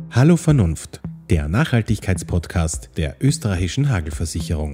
Hallo Vernunft, der Nachhaltigkeitspodcast der österreichischen Hagelversicherung.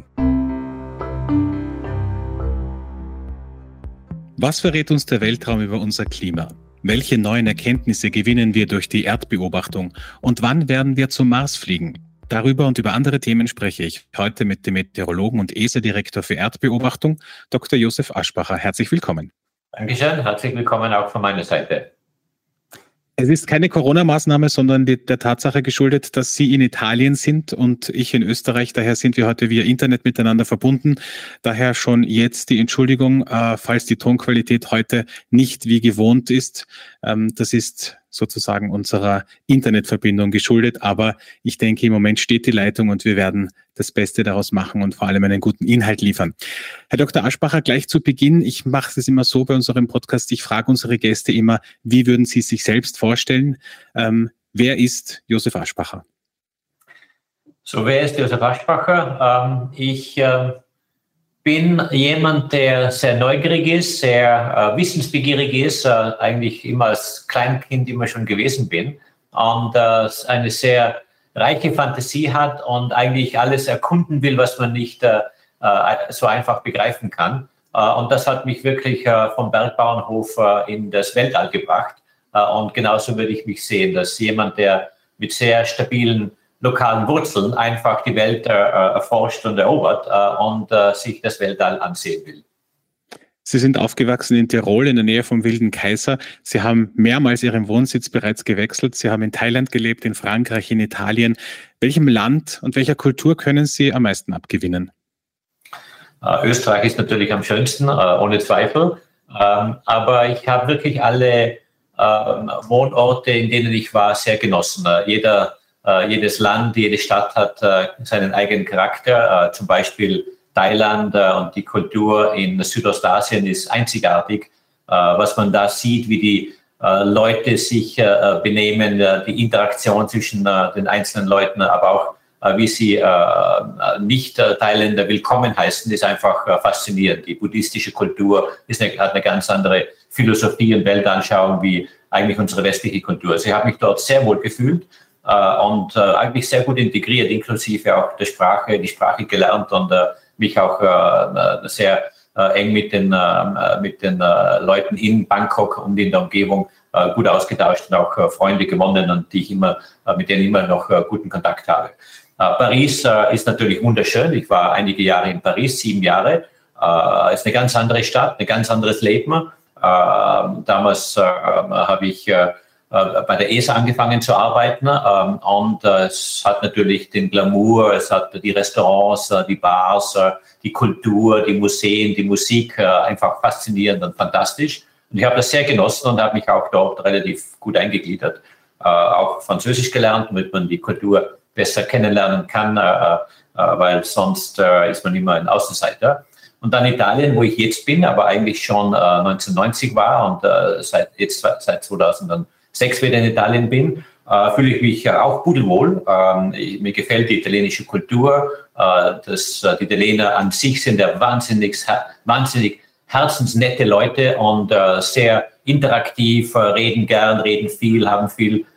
Was verrät uns der Weltraum über unser Klima? Welche neuen Erkenntnisse gewinnen wir durch die Erdbeobachtung? Und wann werden wir zum Mars fliegen? Darüber und über andere Themen spreche ich heute mit dem Meteorologen und ESA-Direktor für Erdbeobachtung, Dr. Josef Aschbacher. Herzlich willkommen. Dankeschön, herzlich willkommen auch von meiner Seite. Es ist keine Corona-Maßnahme, sondern der Tatsache geschuldet, dass Sie in Italien sind und ich in Österreich. Daher sind wir heute via Internet miteinander verbunden. Daher schon jetzt die Entschuldigung, falls die Tonqualität heute nicht wie gewohnt ist. Das ist sozusagen unserer Internetverbindung geschuldet. Aber ich denke, im Moment steht die Leitung und wir werden das Beste daraus machen und vor allem einen guten Inhalt liefern. Herr Dr. Aschbacher, gleich zu Beginn, ich mache es immer so bei unserem Podcast, ich frage unsere Gäste immer, wie würden Sie sich selbst vorstellen? Wer ist Josef Aschbacher? So, wer ist Josef Aschbacher? Ich bin jemand, der sehr neugierig ist, sehr wissensbegierig ist, eigentlich immer als Kleinkind immer schon gewesen bin und eine sehr reiche Fantasie hat und eigentlich alles erkunden will, was man nicht so einfach begreifen kann. Und das hat mich wirklich vom Bergbauernhof in das Weltall gebracht. Und genauso würde ich mich sehen, dass jemand, der mit sehr stabilen lokalen Wurzeln einfach die Welt erforscht und erobert und sich das Weltall ansehen will. Sie sind aufgewachsen in Tirol in der Nähe vom Wilden Kaiser. Sie haben mehrmals Ihren Wohnsitz bereits gewechselt. Sie haben in Thailand gelebt, in Frankreich, in Italien. Welchem Land und welcher Kultur können Sie am meisten abgewinnen? Österreich ist natürlich am schönsten, ohne Zweifel. Aber ich habe wirklich alle Wohnorte, in denen ich war, sehr genossen. Jedes Land, jede Stadt hat seinen eigenen Charakter. Zum Beispiel Thailand und die Kultur in Südostasien ist einzigartig. Was man da sieht, wie die Leute sich benehmen, die Interaktion zwischen den einzelnen Leuten, aber auch wie sie Nicht-Thailänder willkommen heißen, ist einfach faszinierend. Die buddhistische Kultur hat eine ganz andere Philosophie und Weltanschauung wie eigentlich unsere westliche Kultur. Also ich habe mich dort sehr wohl gefühlt und eigentlich sehr gut integriert, inklusive auch der Sprache, die Sprache gelernt und mich auch sehr eng mit den Leuten in Bangkok und in der Umgebung gut ausgetauscht und auch Freunde gewonnen und mit denen immer noch guten Kontakt habe. Paris ist natürlich wunderschön. Ich war einige Jahre in Paris, 7 Jahre. Ist eine ganz andere Stadt, ein ganz anderes Leben. Damals habe ich bei der ESA angefangen zu arbeiten und es hat natürlich den Glamour, es hat die Restaurants, die Bars, die Kultur, die Museen, die Musik, einfach faszinierend und fantastisch. Und ich habe das sehr genossen und habe mich auch dort relativ gut eingegliedert. Auch Französisch gelernt, damit man die Kultur besser kennenlernen kann, weil sonst ist man immer ein Außenseiter. Und dann Italien, wo ich jetzt bin, aber eigentlich schon 1990 war und seit 2006 wieder in Italien bin, fühle ich mich auch pudelwohl. Mir gefällt die italienische Kultur. Die Italiener an sich sind ja wahnsinnig herzensnette Leute und sehr interaktiv, reden gern, reden viel, haben viel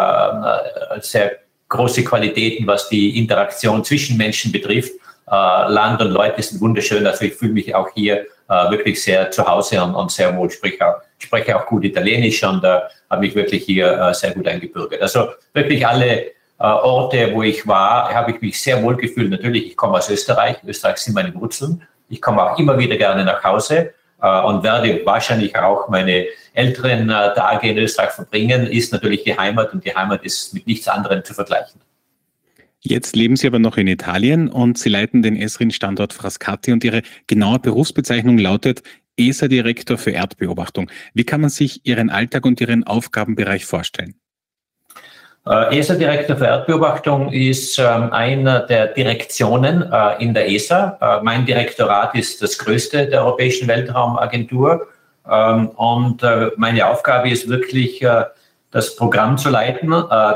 sehr große Qualitäten, was die Interaktion zwischen Menschen betrifft. Land und Leute sind wunderschön. Also ich fühle mich auch hier wirklich sehr zu Hause und sehr wohl. Spreche auch gut Italienisch und habe mich wirklich hier sehr gut eingebürgert. Also wirklich alle Orte, wo ich war, habe ich mich sehr wohl gefühlt. Natürlich, ich komme aus Österreich. Österreich sind meine Wurzeln. Ich komme auch immer wieder gerne nach Hause und werde wahrscheinlich auch meine älteren Tage in Österreich verbringen. Ist natürlich die Heimat und die Heimat ist mit nichts anderem zu vergleichen. Jetzt leben Sie aber noch in Italien und Sie leiten den ESRIN-Standort Frascati und Ihre genaue Berufsbezeichnung lautet ESA-Direktor für Erdbeobachtung. Wie kann man sich Ihren Alltag und Ihren Aufgabenbereich vorstellen? ESA-Direktor für Erdbeobachtung ist einer der Direktionen in der ESA. Mein Direktorat ist das größte der Europäischen Weltraumagentur und meine Aufgabe ist wirklich, das Programm zu leiten,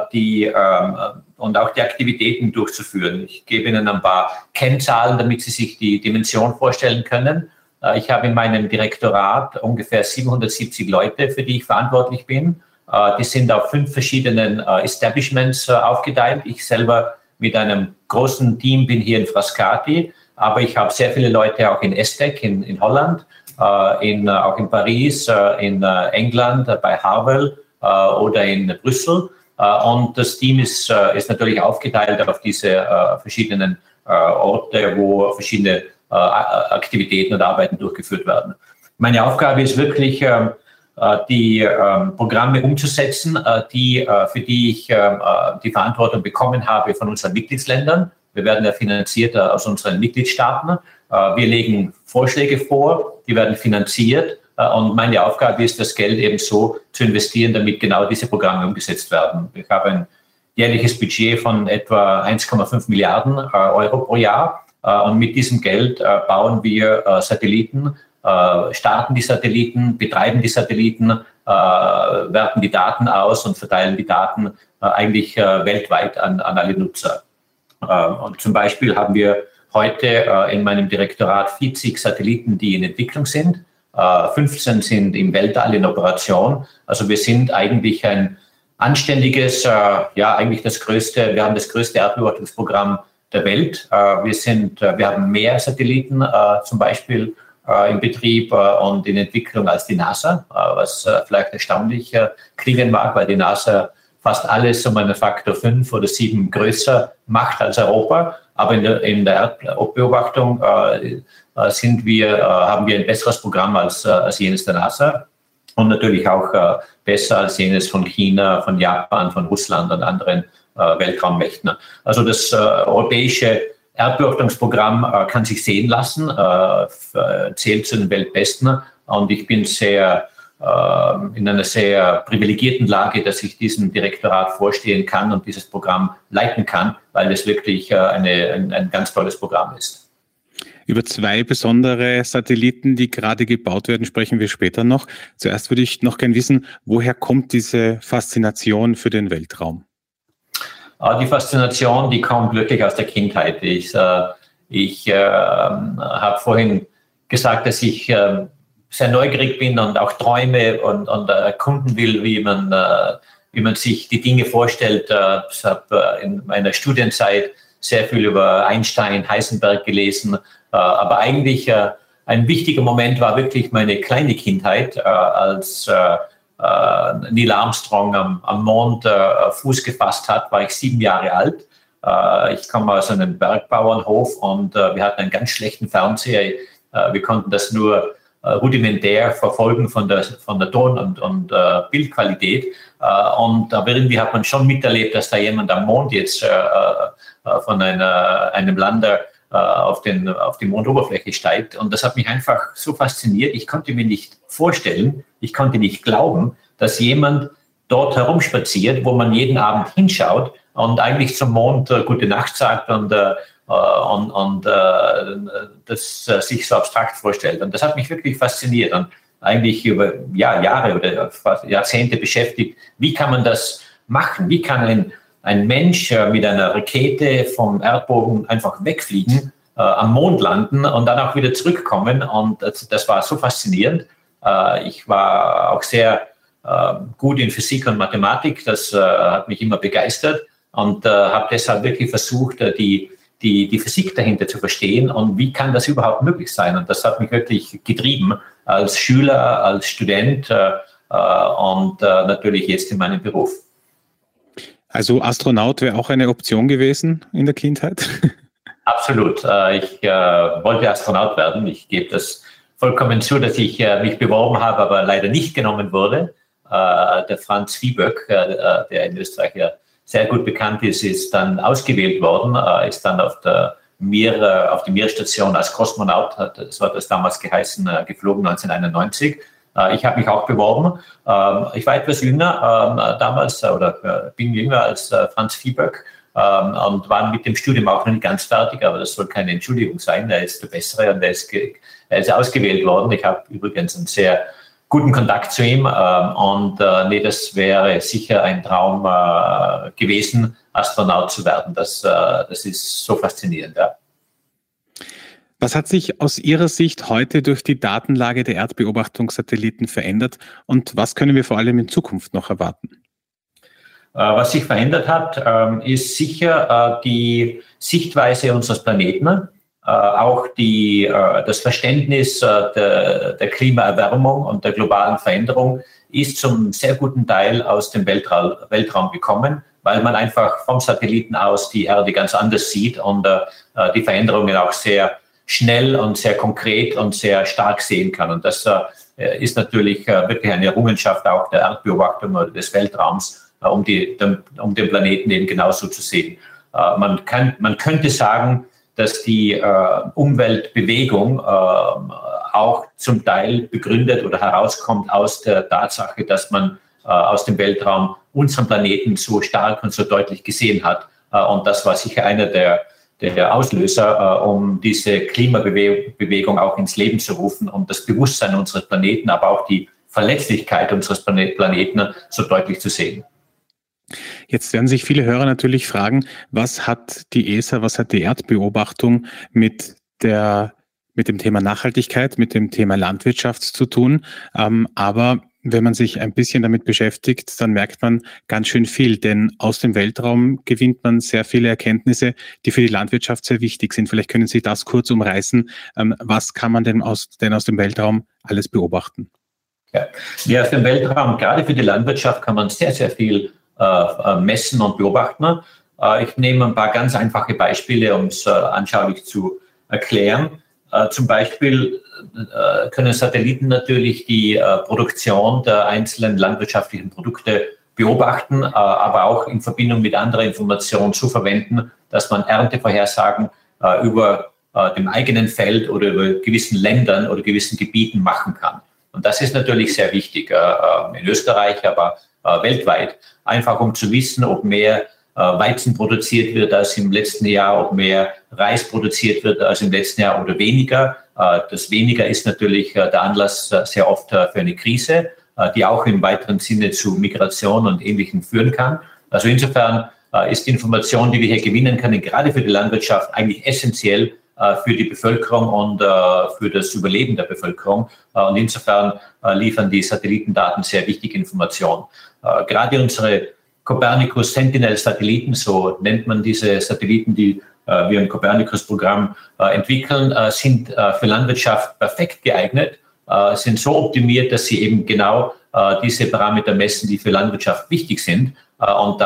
und auch die Aktivitäten durchzuführen. Ich gebe Ihnen ein paar Kennzahlen, damit Sie sich die Dimension vorstellen können. Ich habe in meinem Direktorat ungefähr 770 Leute, für die ich verantwortlich bin. Die sind auf 5 verschiedenen Establishments aufgeteilt. Ich selber mit einem großen Team bin hier in Frascati, aber ich habe sehr viele Leute auch in Estec in Holland, auch in Paris, in England bei Harwell oder in Brüssel. Und das Team ist natürlich aufgeteilt auf diese verschiedenen Orte, wo verschiedene Aktivitäten und Arbeiten durchgeführt werden. Meine Aufgabe ist wirklich, die Programme umzusetzen, für die ich die Verantwortung bekommen habe von unseren Mitgliedsländern. Wir werden ja finanziert aus unseren Mitgliedstaaten. Wir legen Vorschläge vor, die werden finanziert. Und meine Aufgabe ist, das Geld eben so zu investieren, damit genau diese Programme umgesetzt werden. Ich habe ein jährliches Budget von etwa 1,5 Milliarden Euro pro Jahr. Und mit diesem Geld bauen wir Satelliten, starten die Satelliten, betreiben die Satelliten, werten die Daten aus und verteilen die Daten eigentlich weltweit an alle Nutzer. Und zum Beispiel haben wir heute in meinem Direktorat 40 Satelliten, die in Entwicklung sind. 15 sind im Weltall in Operation. Also wir sind eigentlich ein anständiges, eigentlich wir haben das größte Erdbeobachtungsprogramm der Welt. Wir haben mehr Satelliten zum Beispiel in Betrieb und in Entwicklung als die NASA, was vielleicht erstaunlich klingen mag, weil die NASA fast alles um einen Faktor 5 oder 7 größer macht als Europa. Aber in der Erdbeobachtung haben wir ein besseres Programm als jenes der NASA und natürlich auch besser als jenes von China, von Japan, von Russland und anderen Weltraummächten. Also das europäische Erdbeobachtungsprogramm kann sich sehen lassen, zählt zu den Weltbesten und ich bin in einer sehr privilegierten Lage, dass ich diesem Direktorat vorstehen kann und dieses Programm leiten kann, weil es wirklich ein ganz tolles Programm ist. Über 2 besondere Satelliten, die gerade gebaut werden, sprechen wir später noch. Zuerst würde ich noch gerne wissen, woher kommt diese Faszination für den Weltraum? Die Faszination, die kommt wirklich aus der Kindheit. Ich habe vorhin gesagt, dass ich sehr neugierig bin und auch träume und erkunden will, wie man sich die Dinge vorstellt. Ich habe in meiner Studienzeit sehr viel über Einstein, Heisenberg gelesen. Aber eigentlich ein wichtiger Moment war wirklich meine kleine Kindheit, als Neil Armstrong am Mond Fuß gefasst hat, war ich 7 Jahre alt. Ich komme aus einem Bergbauernhof und wir hatten einen ganz schlechten Fernseher. Wir konnten das nur rudimentär verfolgen von der Ton- und Bildqualität. Und irgendwie hat man schon miterlebt, dass da jemand am Mond jetzt von einem Lander auf die Mondoberfläche steigt. Und das hat mich einfach so fasziniert. Ich konnte mir nicht vorstellen, ich konnte nicht glauben, dass jemand dort herumspaziert, wo man jeden Abend hinschaut und eigentlich zum Mond gute Nacht sagt und das sich so abstrakt vorstellt. Und das hat mich wirklich fasziniert und eigentlich über Jahre oder Jahrzehnte beschäftigt. Wie kann man das machen? Wie kann ein Mensch mit einer Rakete vom Erdboden einfach wegfliegen, am Mond landen und dann auch wieder zurückkommen? Und das war so faszinierend. Ich war auch sehr gut in Physik und Mathematik. Das hat mich immer begeistert und habe deshalb wirklich versucht, die Physik dahinter zu verstehen und wie kann das überhaupt möglich sein. Und das hat mich wirklich getrieben als Schüler, als Student und natürlich jetzt in meinem Beruf. Also Astronaut wäre auch eine Option gewesen in der Kindheit? Absolut. Ich wollte Astronaut werden. Ich gebe das vollkommen zu, dass ich mich beworben habe, aber leider nicht genommen wurde. Der Franz Viehböck, der in Österreich ja sehr gut bekannt ist dann ausgewählt worden, ist dann auf die Meerstation als Kosmonaut, so hat das damals geheißen, geflogen 1991. Ich habe mich auch beworben. Ich war etwas jünger damals oder bin jünger als Franz Viehböck und war mit dem Studium auch noch nicht ganz fertig, aber das soll keine Entschuldigung sein. Er ist der Bessere und er ist ausgewählt worden. Ich habe übrigens einen sehr guten Kontakt zu ihm und das wäre sicher ein Traum gewesen, Astronaut zu werden. Das ist so faszinierend, ja. Was hat sich aus Ihrer Sicht heute durch die Datenlage der Erdbeobachtungssatelliten verändert und was können wir vor allem in Zukunft noch erwarten? Was sich verändert hat, ist sicher die Sichtweise unseres Planeten, auch das Verständnis der Klimaerwärmung und der globalen Veränderung ist zum sehr guten Teil aus dem Weltraum gekommen, weil man einfach vom Satelliten aus die Erde ganz anders sieht und die Veränderungen auch sehr schnell und sehr konkret und sehr stark sehen kann. Und das ist natürlich wirklich eine Errungenschaft auch der Erdbeobachtung oder des Weltraums, um den Planeten eben genauso zu sehen. Man könnte sagen, dass die Umweltbewegung auch zum Teil begründet oder herauskommt aus der Tatsache, dass man aus dem Weltraum unseren Planeten so stark und so deutlich gesehen hat. Und das war sicher einer der Auslöser, um diese Klimabewegung auch ins Leben zu rufen, um das Bewusstsein unseres Planeten, aber auch die Verletzlichkeit unseres Planeten so deutlich zu sehen. Jetzt werden sich viele Hörer natürlich fragen, was hat die ESA, was hat die Erdbeobachtung mit dem Thema Nachhaltigkeit, mit dem Thema Landwirtschaft zu tun? Aber wenn man sich ein bisschen damit beschäftigt, dann merkt man ganz schön viel, denn aus dem Weltraum gewinnt man sehr viele Erkenntnisse, die für die Landwirtschaft sehr wichtig sind. Vielleicht können Sie das kurz umreißen. Was kann man denn aus dem Weltraum alles beobachten? Ja, aus dem Weltraum, gerade für die Landwirtschaft, kann man sehr, sehr viel messen und beobachten. Ich nehme ein paar ganz einfache Beispiele, um es anschaulich zu erklären. Zum Beispiel können Satelliten natürlich die Produktion der einzelnen landwirtschaftlichen Produkte beobachten, aber auch in Verbindung mit anderen Informationen zu verwenden, dass man Erntevorhersagen über dem eigenen Feld oder über gewissen Ländern oder gewissen Gebieten machen kann. Und das ist natürlich sehr wichtig in Österreich, aber weltweit, einfach um zu wissen, ob mehr Weizen produziert wird als im letzten Jahr, ob mehr Reis produziert wird als im letzten Jahr oder weniger. Das weniger ist natürlich der Anlass sehr oft für eine Krise, die auch im weiteren Sinne zu Migration und Ähnlichem führen kann. Also insofern ist die Information, die wir hier gewinnen können, gerade für die Landwirtschaft eigentlich essentiell für die Bevölkerung und für das Überleben der Bevölkerung. Und insofern liefern die Satellitendaten sehr wichtige Informationen. Gerade unsere Copernicus Sentinel-Satelliten, so nennt man diese Satelliten, die wir im Copernicus-Programm entwickeln, sind für Landwirtschaft perfekt geeignet, sind so optimiert, dass sie eben genau diese Parameter messen, die für Landwirtschaft wichtig sind. Und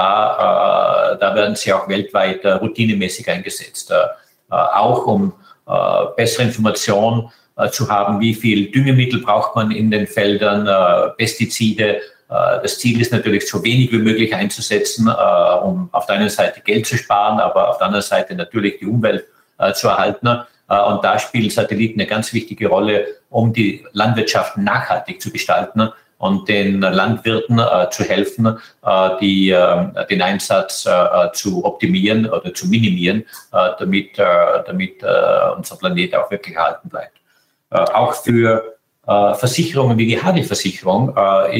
da werden sie auch weltweit routinemäßig eingesetzt. Auch um bessere Informationen zu haben, wie viel Düngemittel braucht man in den Feldern, Pestizide. Das Ziel ist natürlich, so wenig wie möglich einzusetzen, um auf der einen Seite Geld zu sparen, aber auf der anderen Seite natürlich die Umwelt zu erhalten. Und da spielen Satelliten eine ganz wichtige Rolle, um die Landwirtschaft nachhaltig zu gestalten und den Landwirten zu helfen, den Einsatz zu optimieren oder zu minimieren, damit unser Planet auch wirklich erhalten bleibt. Auch für Versicherungen wie die Hagelversicherung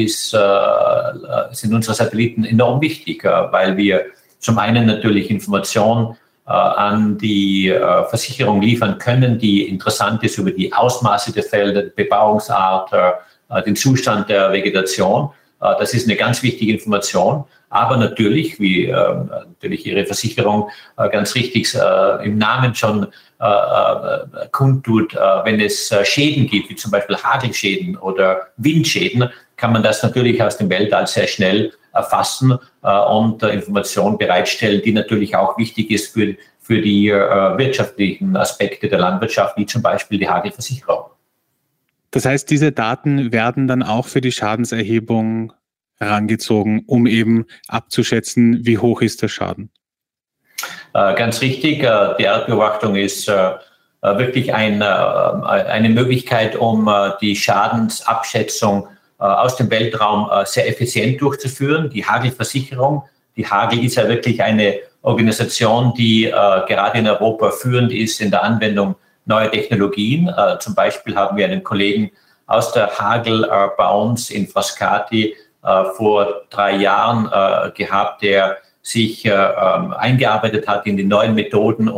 sind unsere Satelliten enorm wichtig, weil wir zum einen natürlich Informationen an die Versicherung liefern können, die interessant ist über die Ausmaße der Felder, die Bebauungsart, den Zustand der Vegetation. Das ist eine ganz wichtige Information. Aber natürlich, wie natürlich Ihre Versicherung ganz richtig im Namen schon kundtut, wenn es Schäden gibt, wie zum Beispiel Hagelschäden oder Windschäden, kann man das natürlich aus dem Weltall sehr schnell erfassen und Informationen bereitstellen, die natürlich auch wichtig ist für die wirtschaftlichen Aspekte der Landwirtschaft, wie zum Beispiel die Hagelversicherung. Das heißt, diese Daten werden dann auch für die Schadenserhebung herangezogen, um eben abzuschätzen, wie hoch ist der Schaden? Ganz richtig. Die Erdbeobachtung ist wirklich eine Möglichkeit, um die Schadensabschätzung aus dem Weltraum sehr effizient durchzuführen. Die Hagelversicherung, die Hagel ist ja wirklich eine Organisation, die gerade in Europa führend ist in der Anwendung neuer Technologien. Zum Beispiel haben wir einen Kollegen aus der Hagel bei uns in Frascati vor 3 Jahren gehabt, der sich eingearbeitet hat in die neuen Methoden, um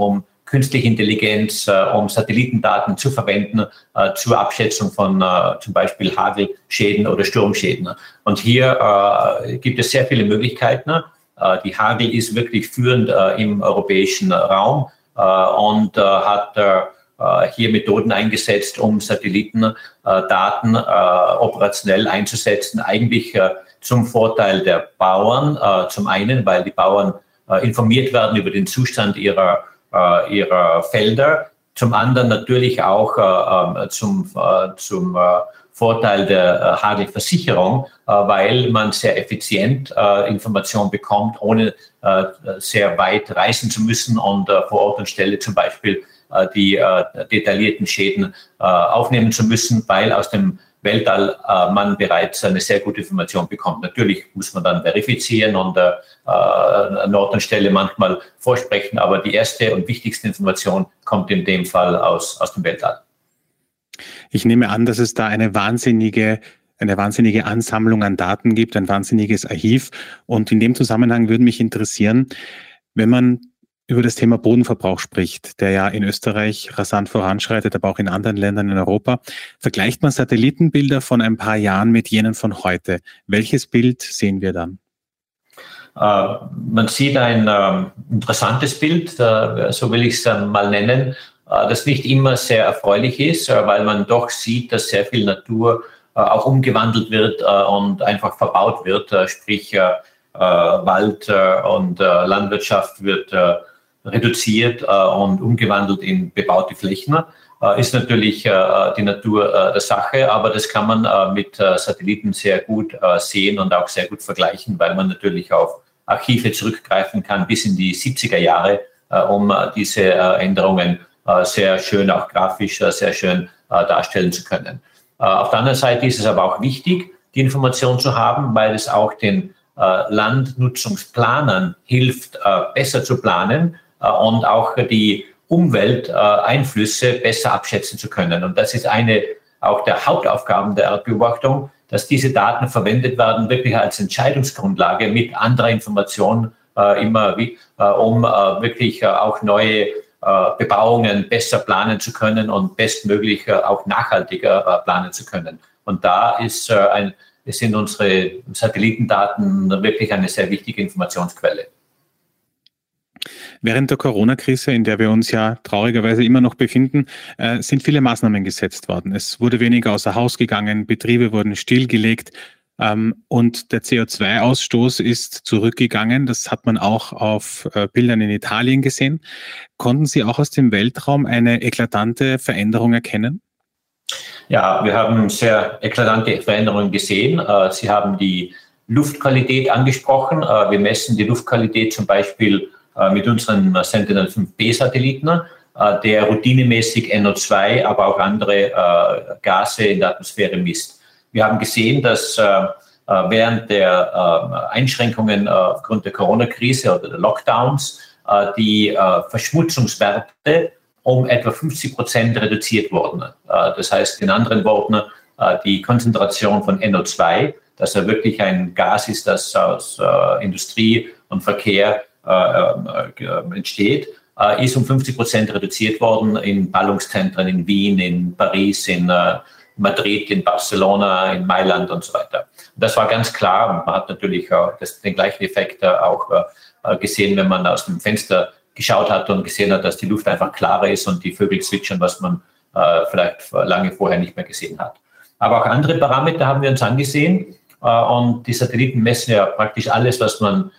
künstliche Intelligenz, um Satellitendaten zu verwenden zur Abschätzung von zum Beispiel Hagelschäden oder Sturmschäden. Und hier gibt es sehr viele Möglichkeiten. Die Hagel ist wirklich führend im europäischen Raum und hat hier Methoden eingesetzt, um Satellitendaten operationell einzusetzen, eigentlich zum Vorteil der Bauern. Zum einen, weil die Bauern informiert werden über den Zustand ihrer Felder, zum anderen natürlich auch zum Vorteil der Hagelversicherung, weil man sehr effizient Informationen bekommt, ohne sehr weit reisen zu müssen und vor Ort und Stelle zum Beispiel die detaillierten Schäden aufnehmen zu müssen, weil aus dem Weltall man bereits eine sehr gute Information bekommt. Natürlich muss man dann verifizieren und an Ort und Stelle manchmal vorsprechen, aber die erste und wichtigste Information kommt in dem Fall aus dem Weltall. Ich nehme an, dass es da eine wahnsinnige Ansammlung an Daten gibt, ein wahnsinniges Archiv. Und in dem Zusammenhang würde mich interessieren, wenn man über das Thema Bodenverbrauch spricht, der ja in Österreich rasant voranschreitet, aber auch in anderen Ländern in Europa. Vergleicht man Satellitenbilder von ein paar Jahren mit jenen von heute. Welches Bild sehen wir dann? Man sieht ein interessantes Bild, so will ich es mal nennen, das nicht immer sehr erfreulich ist, weil man doch sieht, dass sehr viel Natur auch umgewandelt wird und einfach verbaut wird, sprich Wald und Landwirtschaft wird reduziert und umgewandelt in bebaute Flächen. Ist natürlich die Natur der Sache, aber das kann man mit Satelliten sehr gut sehen und auch sehr gut vergleichen, weil man natürlich auf Archive zurückgreifen kann bis in die 70er Jahre, um diese Änderungen sehr schön, auch grafisch sehr schön darstellen zu können. Auf der anderen Seite ist es aber auch wichtig, die Information zu haben, weil es auch den Landnutzungsplanern hilft, besser zu planen und auch die Umwelteinflüsse besser abschätzen zu können. Und das ist eine auch der Hauptaufgaben der Erdbeobachtung, dass diese Daten verwendet werden, wirklich als Entscheidungsgrundlage mit anderer Information um wirklich auch neue Bebauungen besser planen zu können und bestmöglich auch nachhaltiger planen zu können. Und da sind unsere Satellitendaten wirklich eine sehr wichtige Informationsquelle. Während der Corona-Krise, in der wir uns ja traurigerweise immer noch befinden, sind viele Maßnahmen gesetzt worden. Es wurde weniger außer Haus gegangen, Betriebe wurden stillgelegt und der CO2-Ausstoß ist zurückgegangen. Das hat man auch auf Bildern in Italien gesehen. Konnten Sie auch aus dem Weltraum eine eklatante Veränderung erkennen? Ja, wir haben sehr eklatante Veränderungen gesehen. Sie haben die Luftqualität angesprochen. Wir messen die Luftqualität zum Beispiel mit unseren Sentinel-5B-Satelliten, der routinemäßig NO2, aber auch andere Gase in der Atmosphäre misst. Wir haben gesehen, dass während der Einschränkungen aufgrund der Corona-Krise oder der Lockdowns die Verschmutzungswerte um etwa 50% reduziert wurden. Das heißt, in anderen Worten, die Konzentration von NO2, das ja wirklich ein Gas ist, das aus Industrie und Verkehr entsteht, ist um 50% reduziert worden in Ballungszentren in Wien, in Paris, in Madrid, in Barcelona, in Mailand und so weiter. Und das war ganz klar. Man hat natürlich auch den gleichen Effekt auch gesehen, wenn man aus dem Fenster geschaut hat und gesehen hat, dass die Luft einfach klarer ist und die Vögel zwitschern, was man vielleicht lange vorher nicht mehr gesehen hat. Aber auch andere Parameter haben wir uns angesehen und die Satelliten messen ja praktisch alles, was man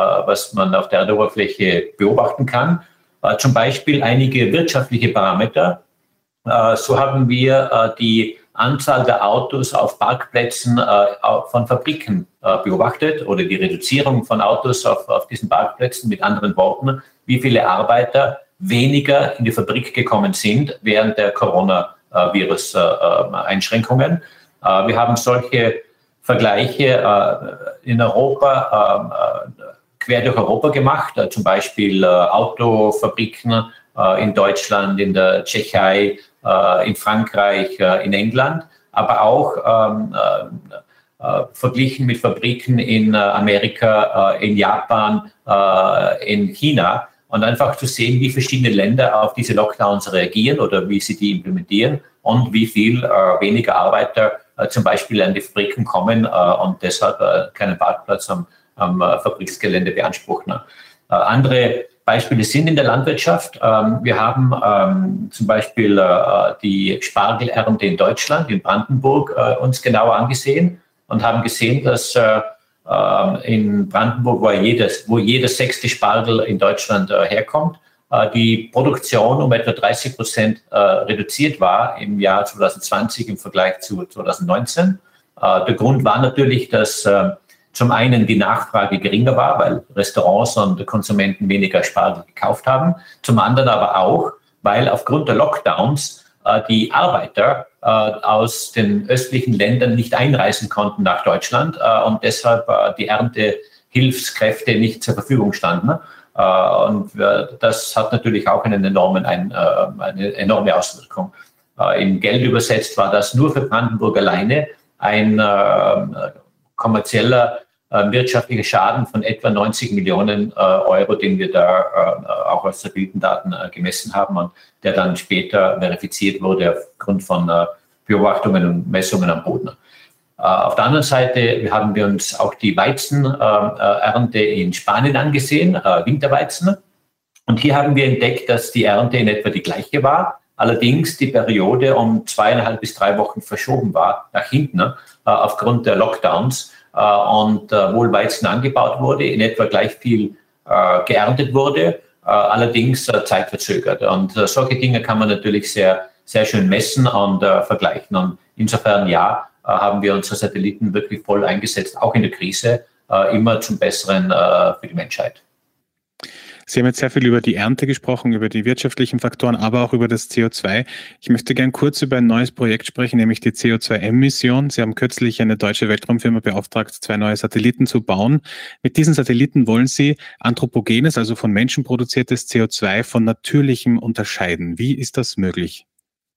auf der Erdoberfläche beobachten kann. Zum Beispiel einige wirtschaftliche Parameter. So haben wir die Anzahl der Autos auf Parkplätzen von Fabriken beobachtet oder die Reduzierung von Autos auf diesen Parkplätzen. Mit anderen Worten, wie viele Arbeiter weniger in die Fabrik gekommen sind während der Coronavirus-Einschränkungen. Wir haben solche Vergleiche in Europa, quer durch Europa gemacht, zum Beispiel Autofabriken in Deutschland, in der Tschechei, in Frankreich, in England, aber auch verglichen mit Fabriken in Amerika, in Japan, in China. und einfach zu sehen, wie verschiedene Länder auf diese Lockdowns reagieren oder wie sie die implementieren und wie viel weniger Arbeiter zum Beispiel an die Fabriken kommen und deshalb keinen Parkplatz am Fabriksgelände beanspruchen. Andere Beispiele sind in der Landwirtschaft. Wir haben zum Beispiel die Spargelernte in Deutschland, in Brandenburg, uns genauer angesehen und haben gesehen, dass in Brandenburg, wo jeder 6. Spargel in Deutschland herkommt, die Produktion um etwa 30% reduziert war im Jahr 2020 im Vergleich zu 2019. Der Grund war natürlich, dass zum einen die Nachfrage geringer war, weil Restaurants und Konsumenten weniger Spargel gekauft haben. Zum anderen aber auch, weil aufgrund der Lockdowns die Arbeiter aus den östlichen Ländern nicht einreisen konnten nach Deutschland und deshalb die Erntehilfskräfte nicht zur Verfügung standen. Und das hat natürlich auch eine enorme Auswirkung. In Geld übersetzt war das nur für Brandenburg alleine ein kommerzieller wirtschaftlicher Schaden von etwa 90 Millionen Euro, den wir da auch als Satellitendaten gemessen haben und der dann später verifiziert wurde aufgrund von Beobachtungen und Messungen am Boden. Auf der anderen Seite haben wir uns auch die Weizenernte in Spanien angesehen, Winterweizen. Und hier haben wir entdeckt, dass die Ernte in etwa die gleiche war, allerdings die Periode um 2,5 bis 3 Wochen verschoben war nach hinten aufgrund der Lockdowns. Und wohl Weizen angebaut wurde, in etwa gleich viel geerntet wurde, allerdings zeitverzögert. Und solche Dinge kann man natürlich sehr, sehr schön messen und vergleichen. Und insofern, ja, haben wir unsere Satelliten wirklich voll eingesetzt, auch in der Krise, immer zum Besseren für die Menschheit. Sie haben jetzt sehr viel über die Ernte gesprochen, über die wirtschaftlichen Faktoren, aber auch über das CO2. Ich möchte gern kurz über ein neues Projekt sprechen, nämlich die CO2-M-Mission. Sie haben kürzlich eine deutsche Weltraumfirma beauftragt, 2 neue Satelliten zu bauen. Mit diesen Satelliten wollen Sie anthropogenes, also von Menschen produziertes CO2 von natürlichem unterscheiden. Wie ist das möglich?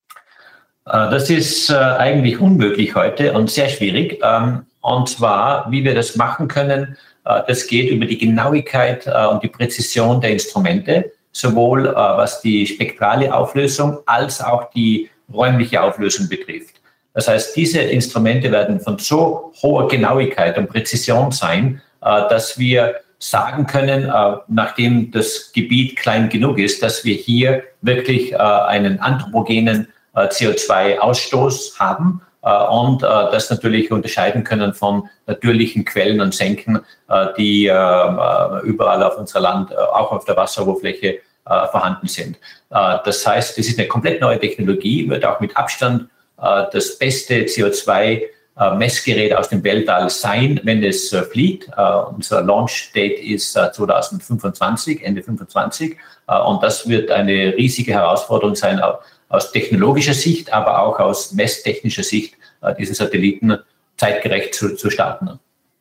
Das ist eigentlich unmöglich heute und sehr schwierig. Und zwar, wie wir das machen können, das geht über die Genauigkeit und die Präzision der Instrumente, sowohl was die spektrale Auflösung als auch die räumliche Auflösung betrifft. Das heißt, diese Instrumente werden von so hoher Genauigkeit und Präzision sein, dass wir sagen können, nachdem das Gebiet klein genug ist, dass wir hier wirklich einen anthropogenen CO2-Ausstoß haben und das natürlich unterscheiden können von natürlichen Quellen und Senken, die überall auf unserem Land, auch auf der Wasseroberfläche vorhanden sind. Das heißt, es ist eine komplett neue Technologie, wird auch mit Abstand das beste CO2-Messgerät aus dem Weltall sein, wenn es fliegt. Unser Launch-Date ist 2025, Ende 2025. Und das wird eine riesige Herausforderung sein, aus technologischer Sicht, aber auch aus messtechnischer Sicht, diesen Satelliten zeitgerecht zu starten.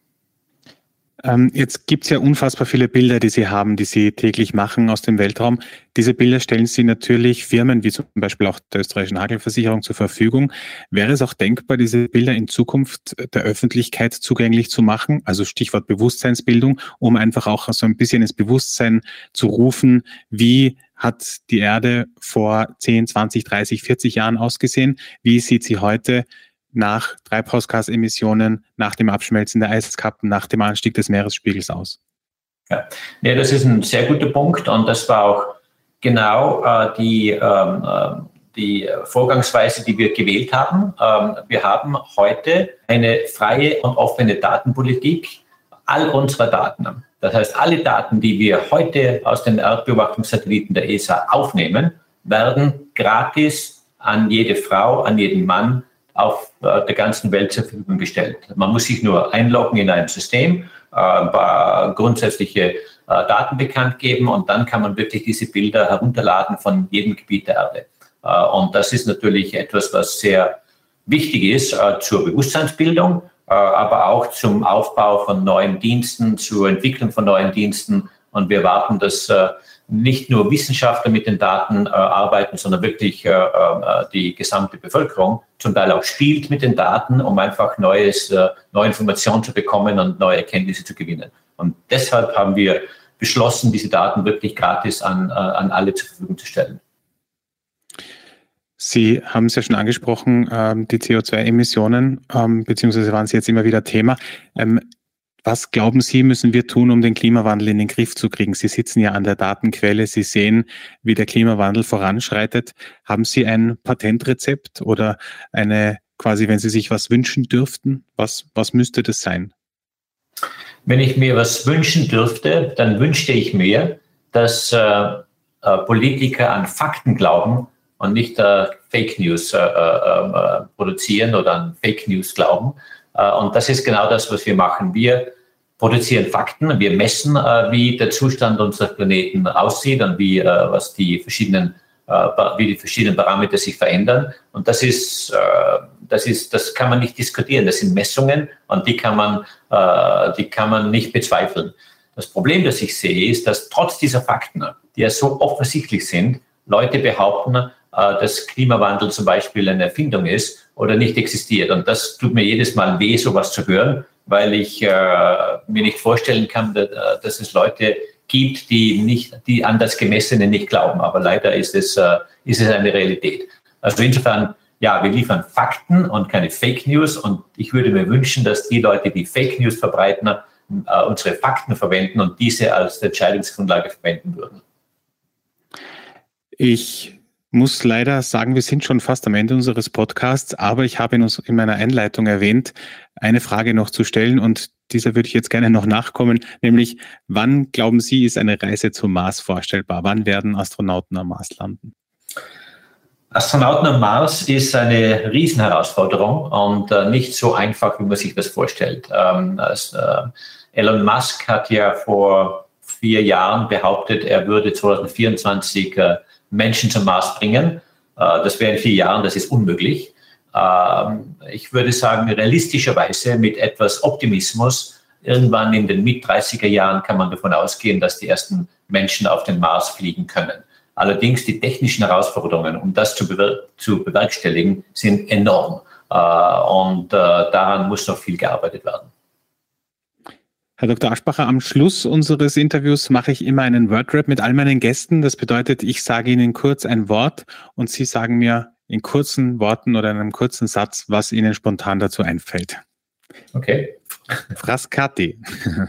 Jetzt gibt es ja unfassbar viele Bilder, die Sie haben, die Sie täglich machen aus dem Weltraum. Diese Bilder stellen Sie natürlich Firmen wie zum Beispiel auch der österreichischen Hagelversicherung zur Verfügung. Wäre es auch denkbar, diese Bilder in Zukunft der Öffentlichkeit zugänglich zu machen? Also Stichwort Bewusstseinsbildung, um einfach auch so ein bisschen ins Bewusstsein zu rufen, wie hat die Erde vor 10, 20, 30, 40 Jahren ausgesehen? Wie sieht sie heute nach Treibhausgasemissionen, nach dem Abschmelzen der Eiskappen, nach dem Anstieg des Meeresspiegels aus? Ja, das ist ein sehr guter Punkt und das war auch genau die Vorgangsweise, die wir gewählt haben. Wir haben heute eine freie und offene Datenpolitik all unserer Daten. Das heißt, alle Daten, die wir heute aus den Erdbeobachtungssatelliten der ESA aufnehmen, werden gratis an jede Frau, an jeden Mann auf der ganzen Welt zur Verfügung gestellt. Man muss sich nur einloggen in ein System, ein paar grundsätzliche Daten bekannt geben und dann kann man wirklich diese Bilder herunterladen von jedem Gebiet der Erde. Und das ist natürlich etwas, was sehr wichtig ist zur Bewusstseinsbildung, aber auch zum Aufbau von neuen Diensten, zur Entwicklung von neuen Diensten. Und wir erwarten, dass nicht nur Wissenschaftler mit den Daten arbeiten, sondern wirklich die gesamte Bevölkerung zum Teil auch spielt mit den Daten, um einfach neue Informationen zu bekommen und neue Erkenntnisse zu gewinnen. Und deshalb haben wir beschlossen, diese Daten wirklich gratis an alle zur Verfügung zu stellen. Sie haben es ja schon angesprochen, die CO2-Emissionen, beziehungsweise waren sie jetzt immer wieder Thema. Was glauben Sie, müssen wir tun, um den Klimawandel in den Griff zu kriegen? Sie sitzen ja an der Datenquelle, Sie sehen, wie der Klimawandel voranschreitet. Haben Sie ein Patentrezept oder quasi, wenn Sie sich was wünschen dürften, was müsste das sein? Wenn ich mir was wünschen dürfte, dann wünschte ich mir, dass Politiker an Fakten glauben und nicht Fake News produzieren oder an Fake News glauben. Und das ist genau das, was wir machen. Wir produzieren Fakten, wir messen, wie der Zustand unseres Planeten aussieht und wie die verschiedenen Parameter sich verändern. Und das kann man nicht diskutieren. Das sind Messungen und die kann man nicht bezweifeln. Das Problem, das ich sehe, ist, dass trotz dieser Fakten, die ja so offensichtlich sind, Leute behaupten, dass Klimawandel zum Beispiel eine Erfindung ist oder nicht existiert. Und das tut mir jedes Mal weh, sowas zu hören, weil ich mir nicht vorstellen kann, dass es Leute gibt, die an das Gemessene nicht glauben. Aber leider ist es eine Realität. Also insofern, ja, wir liefern Fakten und keine Fake News. Und ich würde mir wünschen, dass die Leute, die Fake News verbreiten, unsere Fakten verwenden und diese als Entscheidungsgrundlage verwenden würden. Ich muss leider sagen, wir sind schon fast am Ende unseres Podcasts, aber ich habe in meiner Einleitung erwähnt, eine Frage noch zu stellen und dieser würde ich jetzt gerne noch nachkommen, nämlich wann, glauben Sie, ist eine Reise zum Mars vorstellbar? Wann werden Astronauten am Mars landen? Astronauten am Mars ist eine Riesenherausforderung und nicht so einfach, wie man sich das vorstellt. Elon Musk hat ja vor 4 Jahren behauptet, er würde 2024 Menschen zum Mars bringen. Das wäre in 4 Jahren, das ist unmöglich. Ich würde sagen, realistischerweise mit etwas Optimismus, irgendwann in den Mit-30er Jahren kann man davon ausgehen, dass die ersten Menschen auf den Mars fliegen können. Allerdings die technischen Herausforderungen, um das zu bewerkstelligen, sind enorm. Und daran muss noch viel gearbeitet werden. Herr Dr. Aschbacher, am Schluss unseres Interviews mache ich immer einen Wordrap mit all meinen Gästen. Das bedeutet, ich sage Ihnen kurz ein Wort und Sie sagen mir in kurzen Worten oder in einem kurzen Satz, was Ihnen spontan dazu einfällt. Okay. Frascati.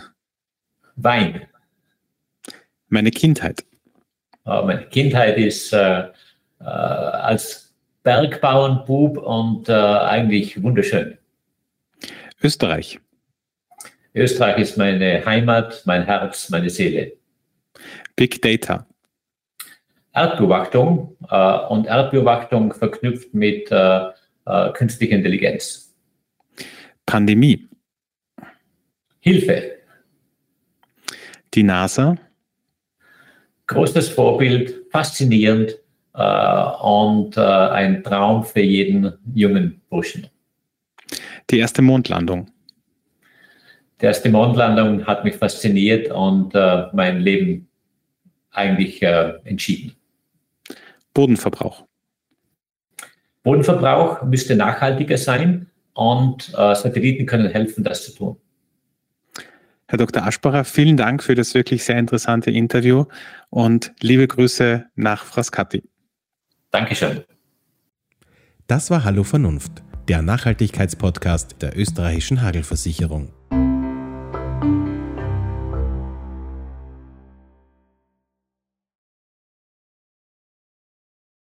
Wein. Meine Kindheit. Meine Kindheit ist als Bergbauernbub und eigentlich wunderschön. Österreich. Österreich ist meine Heimat, mein Herz, meine Seele. Big Data. Erdbeobachtung und Erdbeobachtung verknüpft mit künstlicher Intelligenz. Pandemie. Hilfe. Die NASA. Großes Vorbild, faszinierend und ein Traum für jeden jungen Burschen. Die erste Mondlandung. Die erste Mondlandung hat mich fasziniert und mein Leben eigentlich entschieden. Bodenverbrauch. Bodenverbrauch müsste nachhaltiger sein und Satelliten können helfen, das zu tun. Herr Dr. Aschbacher, vielen Dank für das wirklich sehr interessante Interview und liebe Grüße nach Frascati. Dankeschön. Das war Hallo Vernunft, der Nachhaltigkeitspodcast der österreichischen Hagelversicherung.